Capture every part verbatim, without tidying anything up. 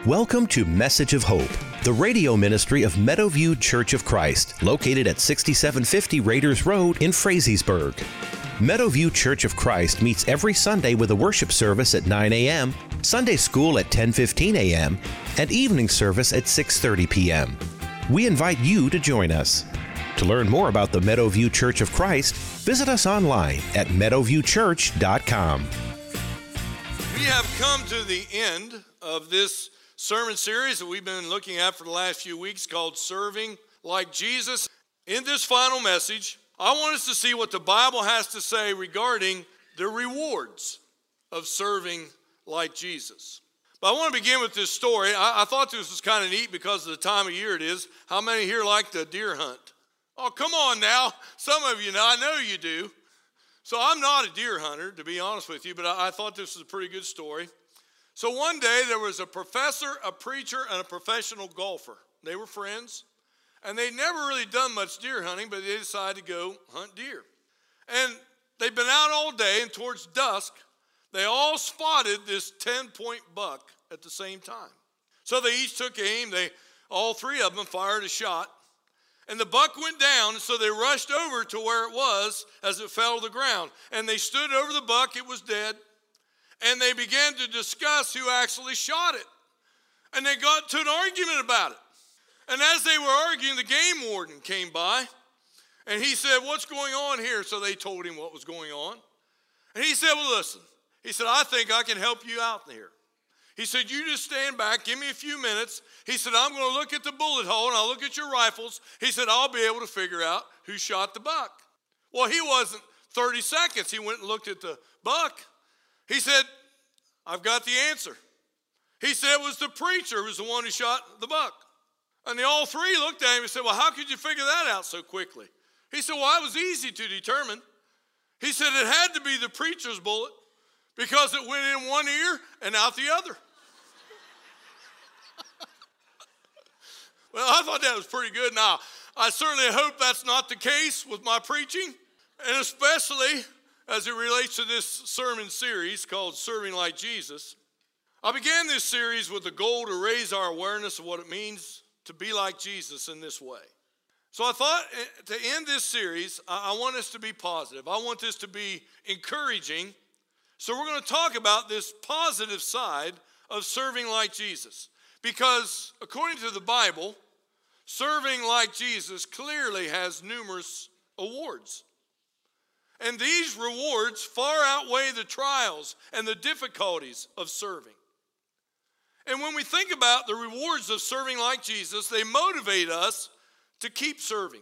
Welcome to Message of Hope, the radio ministry of Meadowview Church of Christ, located at sixty-seven fifty Raiders Road in Frazeysburg. Meadowview Church of Christ meets every Sunday with a worship service at nine a.m., Sunday school at ten fifteen a.m., and evening service at six thirty p.m. We invite you to join us. To learn more about the Meadowview Church of Christ, visit us online at meadowview church dot com. We have come to the end of this sermon series that we've been looking at for the last few weeks called Serving Like Jesus. In this final message, I want us to see what the Bible has to say regarding the rewards of serving like Jesus. But I want to begin with this story. I, I thought this was kind of neat because of the time of year it is. How many here like the deer hunt? Oh, come on now. Some of you know, I know you do. So I'm not a deer hunter, to be honest with you, but I, I thought this was a pretty good story. So one day there was a professor, a preacher, and a professional golfer. They were friends, and they'd never really done much deer hunting, but they decided to go hunt deer. And they'd been out all day, and towards dusk, they all spotted this ten-point buck at the same time. So they each took aim. They, all three of them fired a shot, and the buck went down, and so they rushed over to where it was as it fell to the ground. And they stood over the buck. It was dead. And they began to discuss who actually shot it. And they got to an argument about it. And as they were arguing, the game warden came by. And he said, "What's going on here?" So they told him what was going on. And he said, "Well, listen." He said, "I think I can help you out here." He said, "You just stand back. Give me a few minutes." He said, "I'm going to look at the bullet hole and I'll look at your rifles." He said, "I'll be able to figure out who shot the buck." Well, he wasn't thirty seconds. He went and looked at the buck. He said, "I've got the answer." He said it was the preacher who was the one who shot the buck. And they all three looked at him and said, "Well, how could you figure that out so quickly?" He said, "Well, it was easy to determine." He said it had to be the preacher's bullet because it went in one ear and out the other. Well, I thought that was pretty good. Now, I certainly hope that's not the case with my preaching, and especially as it relates to this sermon series called Serving Like Jesus. I began this series with the goal to raise our awareness of what it means to be like Jesus in this way. So I thought to end this series, I want us to be positive. I want this to be encouraging. So we're going to talk about this positive side of serving like Jesus. Because according to the Bible, serving like Jesus clearly has numerous awards. And these rewards far outweigh the trials and the difficulties of serving. And when we think about the rewards of serving like Jesus, they motivate us to keep serving.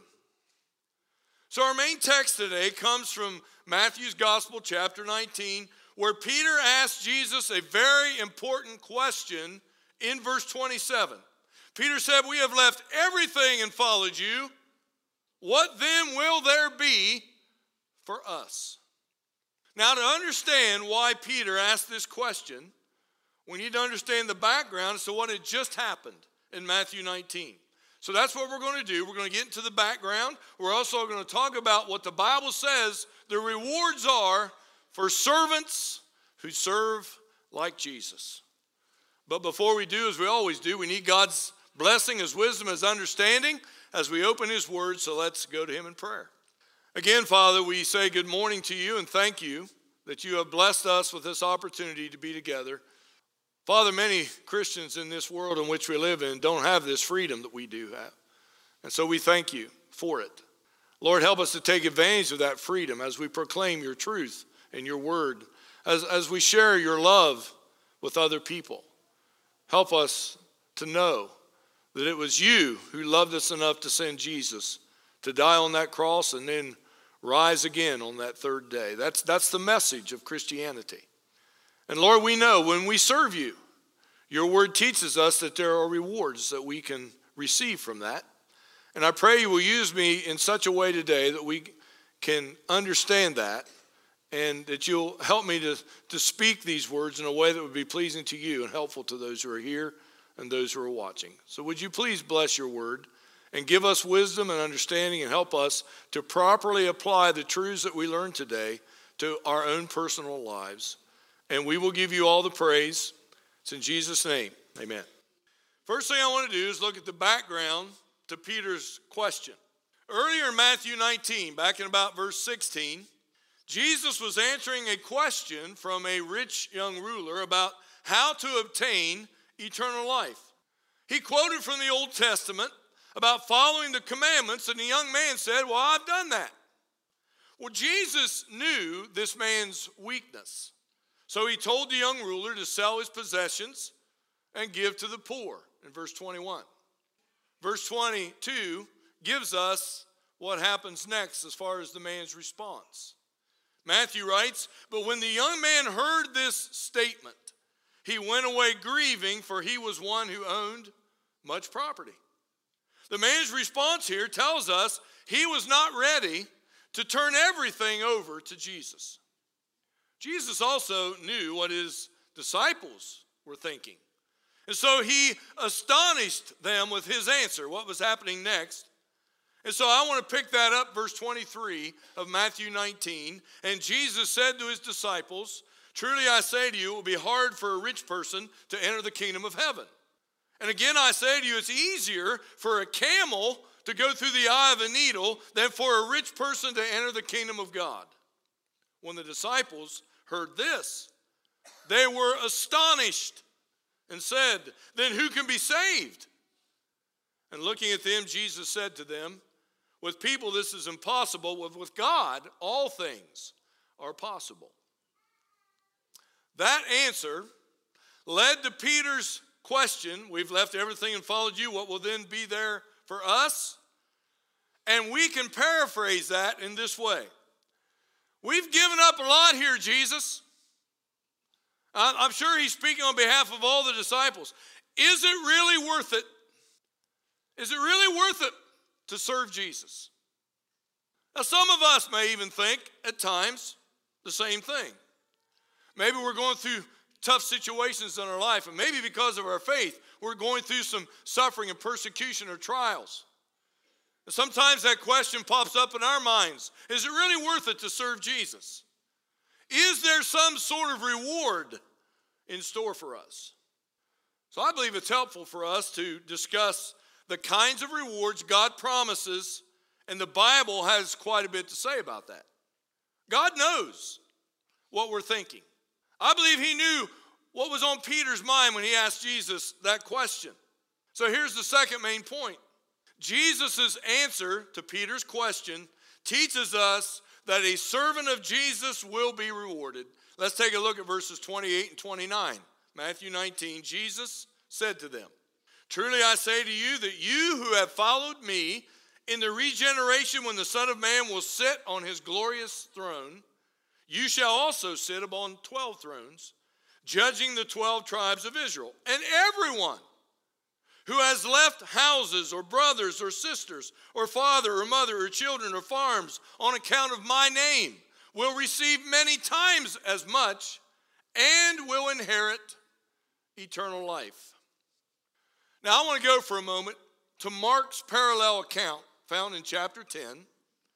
So our main text today comes from Matthew's Gospel, chapter nineteen, where Peter asked Jesus a very important question in verse twenty-seven. Peter said, "We have left everything and followed you. What then will there be for us?" Now, to understand why Peter asked this question, we need to understand the background as to what had just happened in Matthew nineteen. So that's what we're going to do. We're going to get into the background. We're also going to talk about what the Bible says the rewards are for servants who serve like Jesus. But before we do, as we always do, we need God's blessing, His wisdom, His understanding as we open His word. So let's go to Him in prayer. Again, Father, we say good morning to you and thank you that you have blessed us with this opportunity to be together. Father, many Christians in this world in which we live in don't have this freedom that we do have. And so we thank you for it. Lord, help us to take advantage of that freedom as we proclaim your truth and your word, as, as we share your love with other people. Help us to know that it was you who loved us enough to send Jesus to die on that cross and then rise again on that third day. That's, that's the message of Christianity. And Lord, we know when we serve you, your word teaches us that there are rewards that we can receive from that. And I pray you will use me in such a way today that we can understand that and that you'll help me to, to speak these words in a way that would be pleasing to you and helpful to those who are here and those who are watching. So would you please bless your word and give us wisdom and understanding and help us to properly apply the truths that we learned today to our own personal lives. And we will give you all the praise. It's in Jesus' name. Amen. First thing I want to do is look at the background to Peter's question. Earlier in Matthew nineteen, back in about verse sixteen, Jesus was answering a question from a rich young ruler about how to obtain eternal life. He quoted from the Old Testament about following the commandments, and the young man said, well, I've done that. Well, Jesus knew this man's weakness. So he told the young ruler to sell his possessions and give to the poor in verse twenty-one. Verse twenty-two gives us what happens next as far as the man's response. Matthew writes, but when the young man heard this statement, he went away grieving, for he was one who owned much property. The man's response here tells us he was not ready to turn everything over to Jesus. Jesus also knew what his disciples were thinking. And so he astonished them with his answer, what was happening next. And so I want to pick that up, verse twenty-three of Matthew nineteen. And Jesus said to his disciples, truly I say to you, it will be hard for a rich person to enter the kingdom of heaven. And again I say to you, it's easier for a camel to go through the eye of a needle than for a rich person to enter the kingdom of God. When the disciples heard this, they were astonished and said, then who can be saved? And looking at them, Jesus said to them, with people this is impossible, with, with God all things are possible. That answer led to Peter's question, we've left everything and followed you, what will then be there for us? And we can paraphrase that in this way. We've given up a lot here, Jesus. I'm sure he's speaking on behalf of all the disciples. Is it really worth it? Is it really worth it to serve Jesus? Now, some of us may even think at times the same thing. Maybe we're going through tough situations in our life, and maybe because of our faith, we're going through some suffering and persecution or trials. And sometimes that question pops up in our minds. Is it really worth it to serve Jesus? Is there some sort of reward in store for us? So I believe it's helpful for us to discuss the kinds of rewards God promises, and the Bible has quite a bit to say about that. God knows what we're thinking. I believe he knew what was on Peter's mind when he asked Jesus that question. So here's the second main point. Jesus' answer to Peter's question teaches us that a servant of Jesus will be rewarded. Let's take a look at verses twenty-eight and twenty-nine. Matthew nineteen, Jesus said to them, truly I say to you that you who have followed me in the regeneration when the Son of Man will sit on his glorious throne, you shall also sit upon twelve thrones, judging the twelve tribes of Israel. And everyone who has left houses or brothers or sisters or father or mother or children or farms on account of my name will receive many times as much and will inherit eternal life. Now I want to go for a moment to Mark's parallel account found in chapter ten. And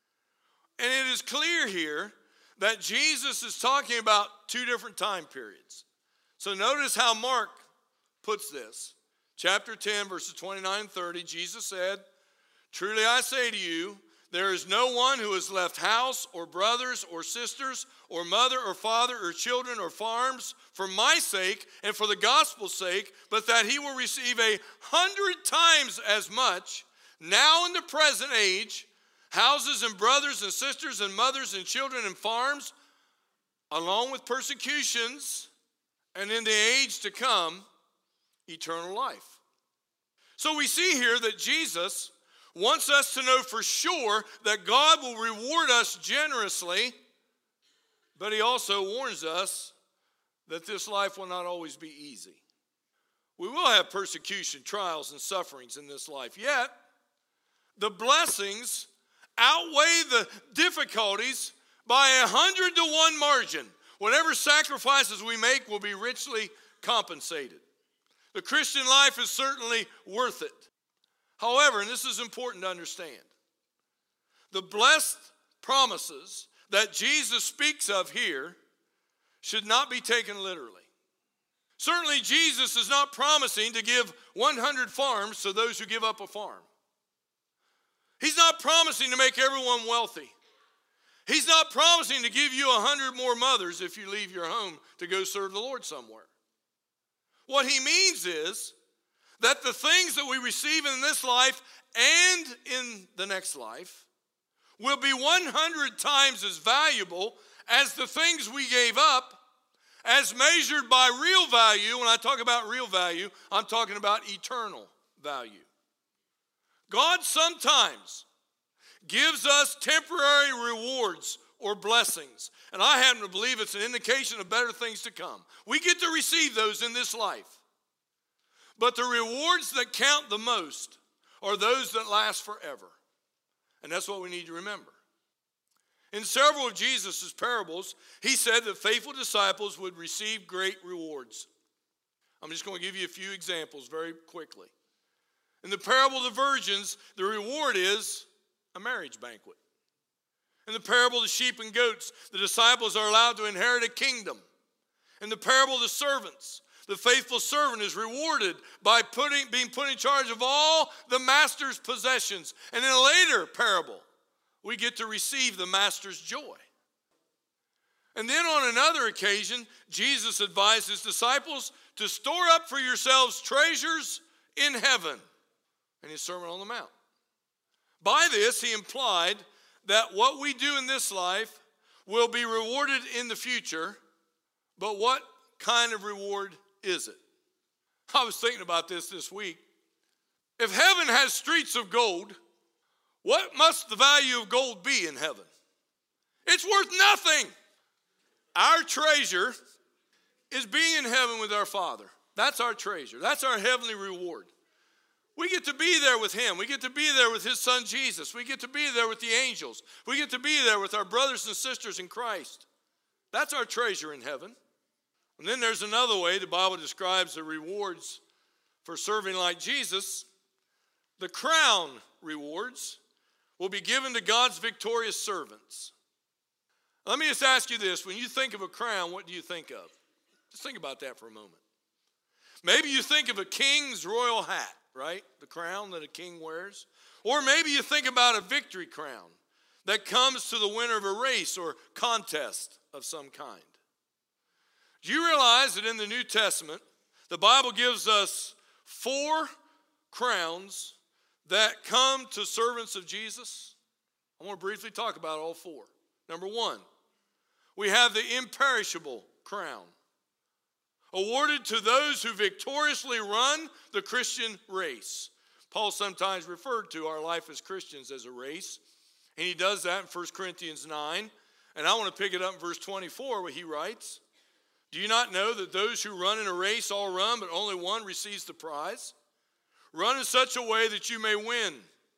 it is clear here that Jesus is talking about two different time periods. So notice how Mark puts this. Chapter ten, verses twenty-nine and thirty, Jesus said, truly I say to you, there is no one who has left house or brothers or sisters or mother or father or children or farms for my sake and for the gospel's sake, but that he will receive a hundred times as much now in the present age, houses and brothers and sisters and mothers and children and farms, along with persecutions, and in the age to come, eternal life. So we see here that Jesus wants us to know for sure that God will reward us generously, but he also warns us that this life will not always be easy. We will have persecution, trials, and sufferings in this life, yet the blessings outweigh the difficulties by a hundred to one margin. Whatever sacrifices we make will be richly compensated. The Christian life is certainly worth it. However, and this is important to understand, the blessed promises that Jesus speaks of here should not be taken literally. Certainly, Jesus is not promising to give one hundred farms to those who give up a farm. He's not promising to make everyone wealthy. He's not promising to give you one hundred more mothers if you leave your home to go serve the Lord somewhere. What he means is that the things that we receive in this life and in the next life will be one hundred times as valuable as the things we gave up, as measured by real value. When I talk about real value, I'm talking about eternal value. God sometimes gives us temporary rewards or blessings, and I happen to believe it's an indication of better things to come. We get to receive those in this life. But the rewards that count the most are those that last forever. And that's what we need to remember. In several of Jesus' parables, he said that faithful disciples would receive great rewards. I'm just going to give you a few examples very quickly. In the parable of the virgins, the reward is a marriage banquet. In the parable of the sheep and goats, the disciples are allowed to inherit a kingdom. In the parable of the servants, the faithful servant is rewarded by putting, being put in charge of all the master's possessions. And in a later parable, we get to receive the master's joy. And then on another occasion, Jesus advised his disciples to store up for yourselves treasures in heaven, in his Sermon on the Mount. By this, he implied that what we do in this life will be rewarded in the future, but what kind of reward is it? I was thinking about this this week. If heaven has streets of gold, what must the value of gold be in heaven? It's worth nothing. Our treasure is being in heaven with our Father. That's our treasure. That's our heavenly reward. We get to be there with him. We get to be there with his son Jesus. We get to be there with the angels. We get to be there with our brothers and sisters in Christ. That's our treasure in heaven. And then there's another way the Bible describes the rewards for serving like Jesus. The crown rewards will be given to God's victorious servants. Let me just ask you this. When you think of a crown, what do you think of? Just think about that for a moment. Maybe you think of a king's royal hat, right? The crown that a king wears. Or maybe you think about a victory crown that comes to the winner of a race or contest of some kind. Do you realize that in the New Testament, the Bible gives us four crowns that come to servants of Jesus? I want to briefly talk about all four. Number one, we have the imperishable crown, awarded to those who victoriously run the Christian race. Paul sometimes referred to our life as Christians as a race, and he does that in First Corinthians nine. And I want to pick it up in verse twenty-four where he writes, "Do you not know that those who run in a race all run, but only one receives the prize? Run in such a way that you may win.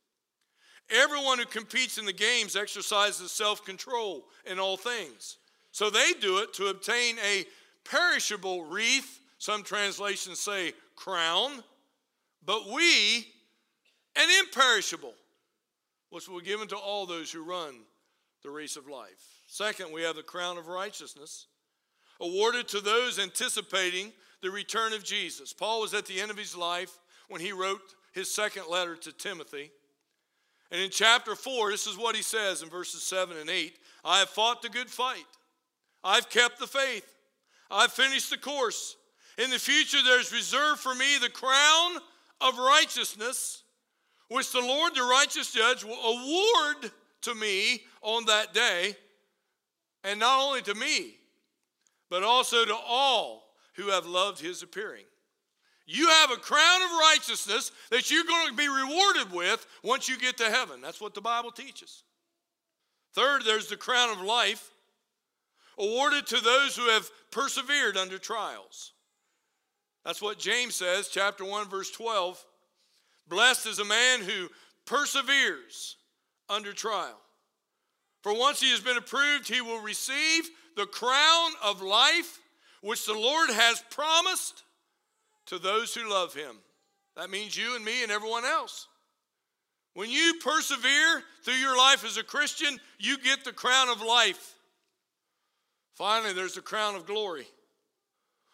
Everyone who competes in the games exercises self-control in all things. So they do it to obtain a perishable wreath," some translations say crown, "but we an imperishable, which will be given to all those who run the race of life." Second, we have the crown of righteousness, awarded to those anticipating the return of Jesus. Paul was at the end of his life when he wrote his second letter to Timothy. And in chapter four, this is what he says in verses seven and eight. "I have fought the good fight. I've kept the faith. I've finished the course. In the future, there's reserved for me the crown of righteousness, which the Lord, the righteous judge, will award to me on that day. And not only to me, but also to all who have loved his appearing." You have a crown of righteousness that you're going to be rewarded with once you get to heaven. That's what the Bible teaches. Third, there's the crown of life, awarded to those who have persevered under trials. That's what James says, chapter one, verse twelve. "Blessed is a man who perseveres under trial. For once he has been approved, he will receive the crown of life, which the Lord has promised to those who love him." That means you and me and everyone else. When you persevere through your life as a Christian, you get the crown of life. Finally, there's the crown of glory,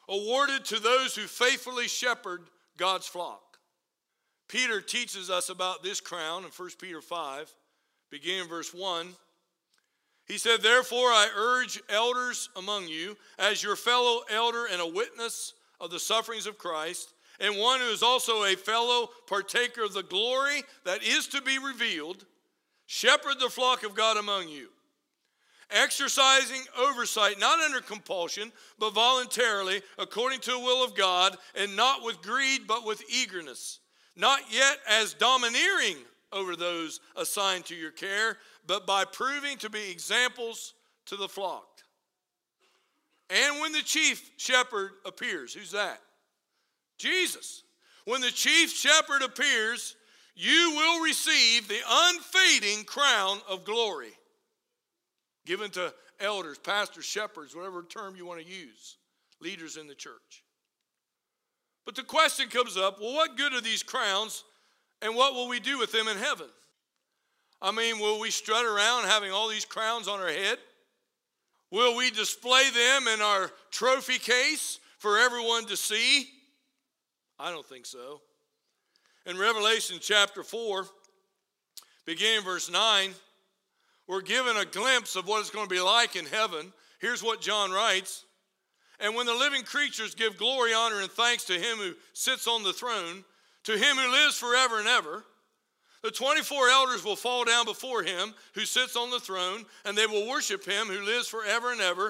awarded to those who faithfully shepherd God's flock. Peter teaches us about this crown in First Peter five, beginning in verse one. He said, therefore I urge elders among you, as your fellow elder and a witness of the sufferings of Christ, and one who is also a fellow partaker of the glory that is to be revealed, shepherd the flock of God among you, exercising oversight, not under compulsion, but voluntarily, according to the will of God, and not with greed, but with eagerness, not yet as domineering over those assigned to your care, but by proving to be examples to the flock. And when the chief shepherd appears, who's that? Jesus. When the chief shepherd appears, you will receive the unfading crown of glory given to elders, pastors, shepherds, whatever term you want to use, leaders in the church. But the question comes up, well, what good are these crowns and what will we do with them in heaven? I mean, will we strut around having all these crowns on our head? Will we display them in our trophy case for everyone to see? I don't think so. In Revelation chapter four, beginning verse nine, we're given a glimpse of what it's going to be like in heaven. Here's what John writes. And when the living creatures give glory, honor, and thanks to him who sits on the throne, to him who lives forever and ever, the twenty-four elders will fall down before him who sits on the throne, and they will worship him who lives forever and ever,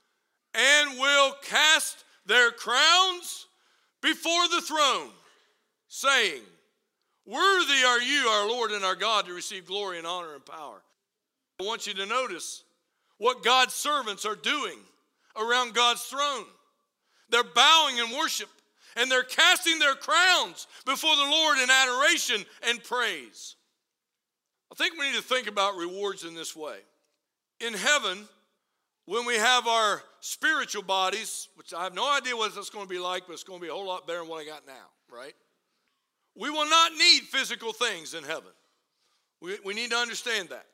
and will cast their crowns before the throne, saying, worthy are you, our Lord and our God, to receive glory and honor and power. I want you to notice what God's servants are doing around God's throne. They're bowing in worship, and they're casting their crowns before the Lord in adoration and praise. I think we need to think about rewards in this way. In heaven, when we have our spiritual bodies, which I have no idea what that's going to be like, but it's going to be a whole lot better than what I got now, right? We will not need physical things in heaven. We, we need to understand that.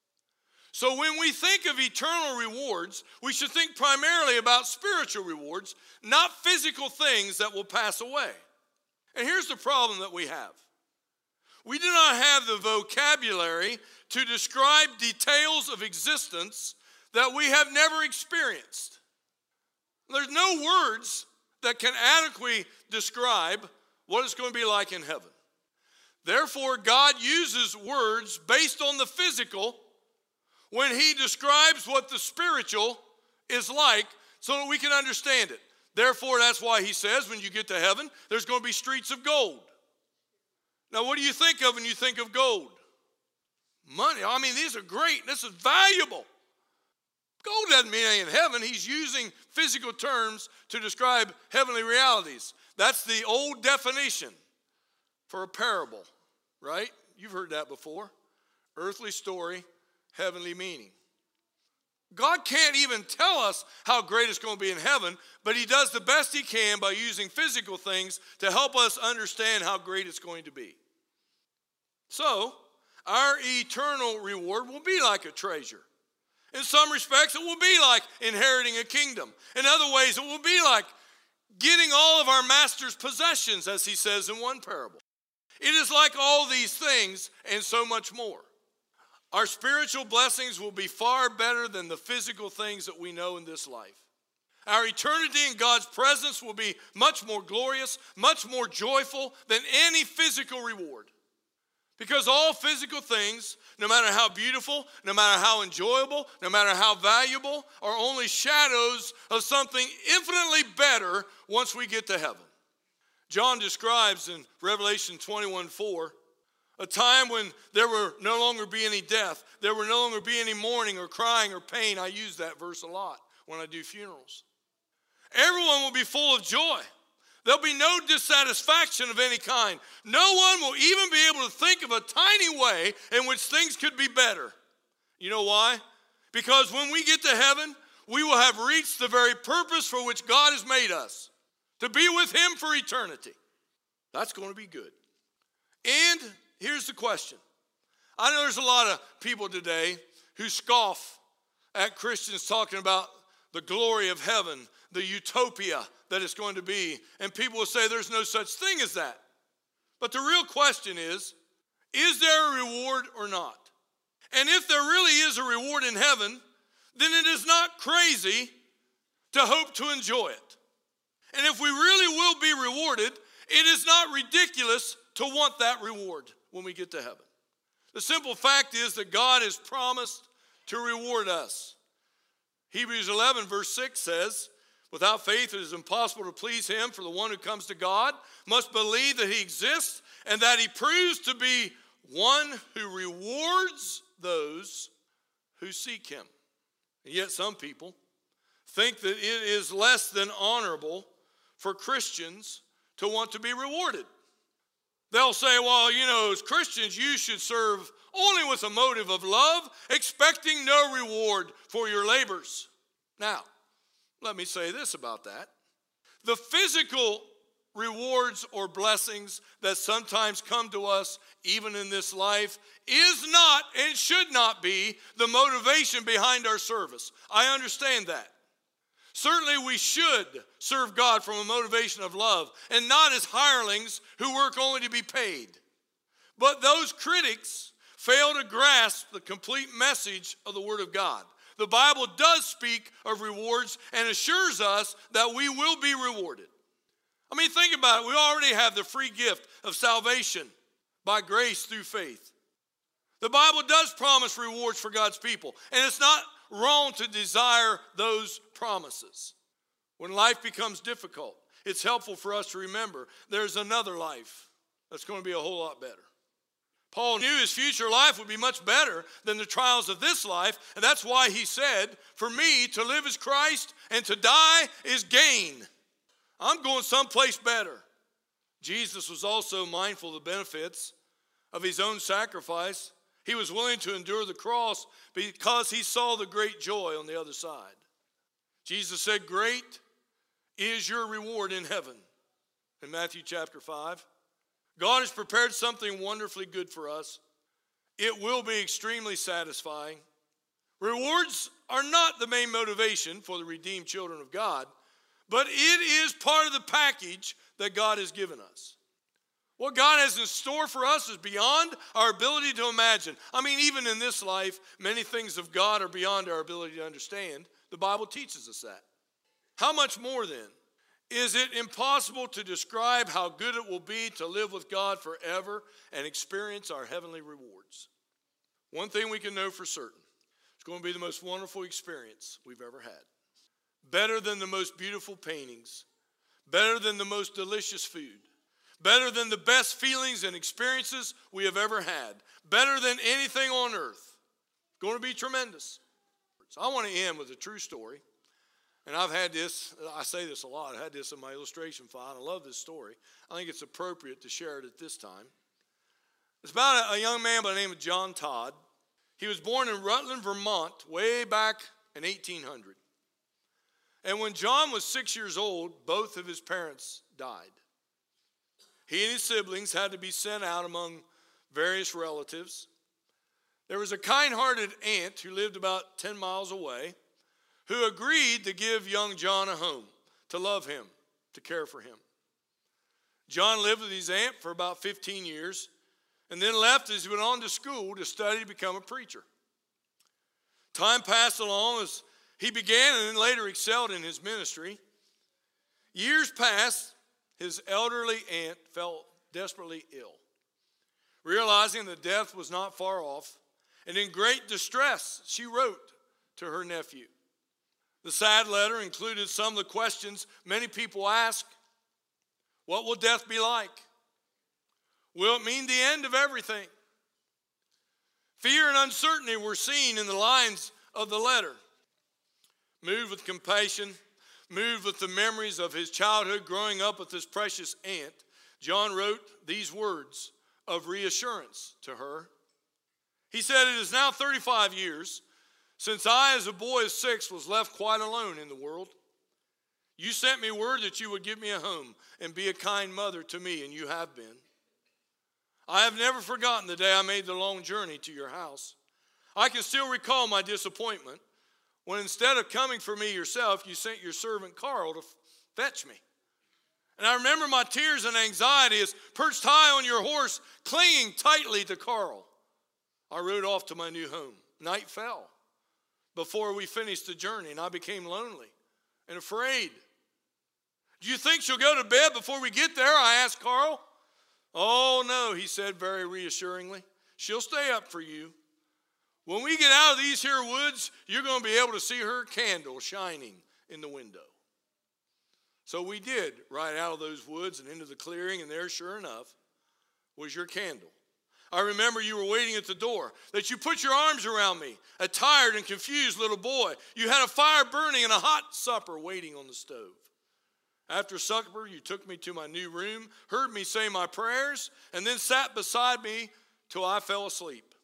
So when we think of eternal rewards, we should think primarily about spiritual rewards, not physical things that will pass away. And here's the problem that we have. We do not have the vocabulary to describe details of existence that we have never experienced. There's no words that can adequately describe what it's going to be like in heaven. Therefore, God uses words based on the physical when he describes what the spiritual is like so that we can understand it. Therefore, that's why he says when you get to heaven, there's going to be streets of gold. Now, what do you think of when you think of gold? Money. I mean, these are great. This is valuable. Gold doesn't mean anything in heaven. He's using physical terms to describe heavenly realities. That's the old definition for a parable, right? You've heard that before. Earthly story, heavenly meaning. God can't even tell us how great it's going to be in heaven, but he does the best he can by using physical things to help us understand how great it's going to be. So, our eternal reward will be like a treasure. In some respects, it will be like inheriting a kingdom. In other ways, it will be like getting all of our master's possessions, as he says in one parable. It is like all these things and so much more. Our spiritual blessings will be far better than the physical things that we know in this life. Our eternity in God's presence will be much more glorious, much more joyful than any physical reward. Because all physical things, no matter how beautiful, no matter how enjoyable, no matter how valuable, are only shadows of something infinitely better once we get to heaven. John describes in Revelation twenty-one four, a time when there will no longer be any death. There will no longer be any mourning or crying or pain. I use that verse a lot when I do funerals. Everyone will be full of joy. There'll be no dissatisfaction of any kind. No one will even be able to think of a tiny way in which things could be better. You know why? Because when we get to heaven, we will have reached the very purpose for which God has made us, to be with him for eternity. That's going to be good. And here's the question. I know there's a lot of people today who scoff at Christians talking about the glory of heaven, the utopia that it's going to be. And people will say there's no such thing as that. But the real question is, is there a reward or not? And if there really is a reward in heaven, then it is not crazy to hope to enjoy it. And if we really will be rewarded, it is not ridiculous to want that reward when we get to heaven. The simple fact is that God has promised to reward us. Hebrews eleven verse six says, without faith it is impossible to please him, for the one who comes to God must believe that he exists and that he proves to be one who rewards those who seek him. And yet some people think that it is less than honorable for Christians to want to be rewarded. They'll say, well, you know, as Christians, you should serve only with a motive of love, expecting no reward for your labors. Now, let me say this about that. The physical rewards or blessings that sometimes come to us, even in this life, is not and should not be the motivation behind our service. I understand that. Certainly we should serve God from a motivation of love and not as hirelings who work only to be paid. But those critics fail to grasp the complete message of the Word of God. The Bible does speak of rewards and assures us that we will be rewarded. I mean, think about it. We already have the free gift of salvation by grace through faith. The Bible does promise rewards for God's people, and it's not wrong to desire those promises. When life becomes difficult, it's helpful for us to remember there's another life that's going to be a whole lot better. Paul knew his future life would be much better than the trials of this life, and that's why he said, for me to live is Christ and to die is gain. I'm going someplace better. Jesus was also mindful of the benefits of his own sacrifice. He was willing to endure the cross because he saw the great joy on the other side. Jesus said, great is your reward in heaven, in Matthew chapter five. God has prepared something wonderfully good for us. It will be extremely satisfying. Rewards are not the main motivation for the redeemed children of God, but it is part of the package that God has given us. What God has in store for us is beyond our ability to imagine. I mean, even in this life, many things of God are beyond our ability to understand. The Bible teaches us that. How much more then? Is it impossible to describe how good it will be to live with God forever and experience our heavenly rewards? One thing we can know for certain, it's going to be the most wonderful experience we've ever had. Better than the most beautiful paintings, better than the most delicious food, better than the best feelings and experiences we have ever had, better than anything on earth. It's going to be tremendous. So I want to end with a true story. And I've had this, I say this a lot, I had this in my illustration file, and I love this story. I think it's appropriate to share it at this time. It's about a, a young man by the name of John Todd. He was born in Rutland, Vermont, way back in eighteen hundred. And when John was six years old, both of his parents died. He and his siblings had to be sent out among various relatives. There was a kind-hearted aunt who lived about ten miles away, who agreed to give young John a home, to love him, to care for him. John lived with his aunt for about fifteen years, and then left as he went on to school to study to become a preacher. Time passed along as he began and then later excelled in his ministry. Years passed, his elderly aunt fell desperately ill. Realizing that death was not far off, and in great distress, she wrote to her nephew. The sad letter included some of the questions many people ask. What will death be like? Will it mean the end of everything? Fear and uncertainty were seen in the lines of the letter. Moved with compassion, moved with the memories of his childhood growing up with his precious aunt, John wrote these words of reassurance to her. He said, "It is now thirty-five years since I, as a boy of six, was left quite alone in the world. You sent me word that you would give me a home and be a kind mother to me, and you have been. I have never forgotten the day I made the long journey to your house. I can still recall my disappointment when instead of coming for me yourself, you sent your servant Carl to f- fetch me. And I remember my tears and anxiety as perched high on your horse, clinging tightly to Carl. I rode off to my new home. Night fell before we finished the journey, and I became lonely and afraid. Do you think she'll go to bed before we get there? I asked Carl. Oh, no, he said very reassuringly. She'll stay up for you. When we get out of these here woods, you're going to be able to see her candle shining in the window. So we did ride out of those woods and into the clearing, and there, sure enough, was your candle. I remember you were waiting at the door, that you put your arms around me, a tired and confused little boy. You had a fire burning and a hot supper waiting on the stove. After supper, you took me to my new room, heard me say my prayers, and then sat beside me till I fell asleep.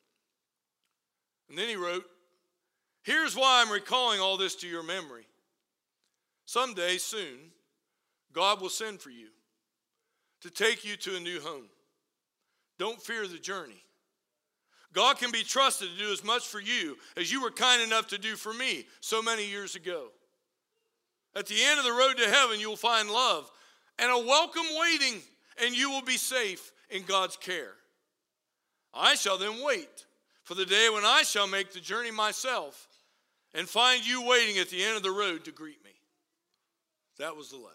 And then he wrote, here's why I'm recalling all this to your memory. Someday soon, God will send for you to take you to a new home. Don't fear the journey. God can be trusted to do as much for you as you were kind enough to do for me so many years ago. At the end of the road to heaven, you will find love and a welcome waiting, and you will be safe in God's care. I shall then wait for the day when I shall make the journey myself and find you waiting at the end of the road to greet me. That was the letter.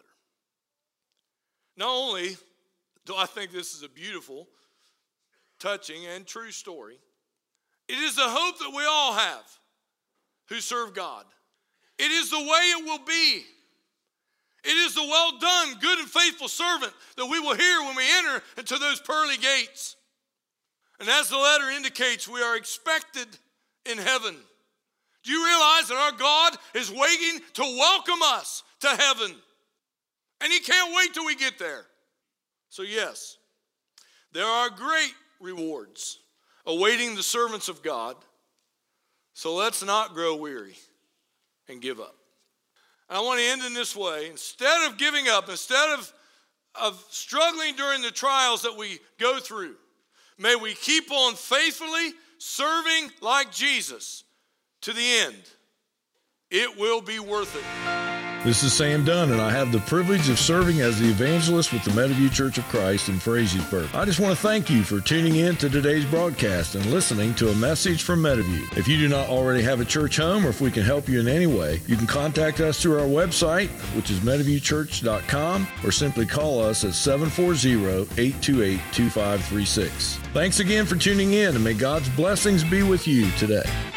Not only do I think this is a beautiful, touching, and true story, it is the hope that we all have who serve God. It is the way it will be. It is the well done, good and faithful servant that we will hear when we enter into those pearly gates. And as the letter indicates, we are expected in heaven. Do you realize that our God is waiting to welcome us to heaven? And he can't wait till we get there. So yes, there are great rewards awaiting the servants of God. So let's not grow weary and give up. And I want to end in this way. Instead of giving up, instead of, of struggling during the trials that we go through, may we keep on faithfully serving like Jesus to the end. It will be worth it. This is Sam Dunn, and I have the privilege of serving as the evangelist with the Meadowview Church of Christ in Frazeysburg. I just want to thank you for tuning in to today's broadcast and listening to a message from Meadowview. If you do not already have a church home, or if we can help you in any way, you can contact us through our website, which is meadowview church dot com, or simply call us at seven four zero, eight two eight, two five three six. Thanks again for tuning in, and may God's blessings be with you today.